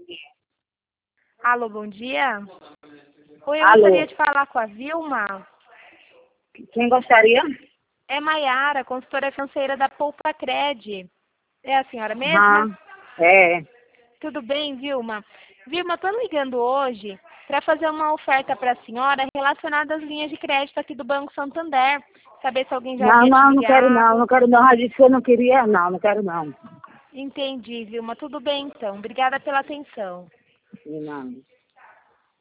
Alô, bom dia. Oi, eu Alô. gostaria de falar com a Vilma. Quem gostaria? É Maiara, consultora financeira da Poupa Cred. É a senhora Ah, mesma? é. Tudo bem, Vilma? Vilma, estou ligando hoje para fazer uma oferta para a senhora relacionada às linhas de crédito aqui do Banco Santander. Saber se alguém já havia te Não quero ligado. não quero não. Já disse que eu não queria, não quero não. Entendi, Vilma. Tudo bem, então. Obrigada pela atenção. Não.